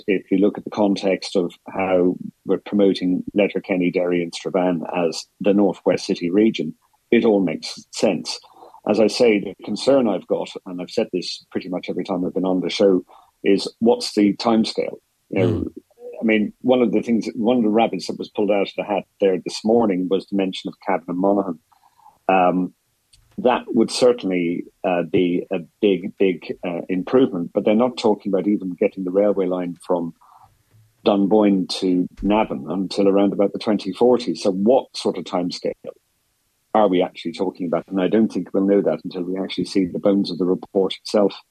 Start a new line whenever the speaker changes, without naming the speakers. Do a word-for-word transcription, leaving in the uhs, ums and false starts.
if you look at the context of how we're promoting Letterkenny, Derry and Strabane as the Northwest City region, it all makes sense. As I say, the concern I've got, and I've said this pretty much every time I've been on the show, is what's the timescale? You know, mm. I mean, one of the things, one of the rabbits that was pulled out of the hat there this morning was the mention of Cavan and Monaghan. Um, that would certainly uh, be a big, big uh, improvement, but they're not talking about even getting the railway line from Dunboyne to Navan until around about the twenty forty. So what sort of timescale are we actually talking about? And I don't think we'll know that until we actually see the bones of the report itself.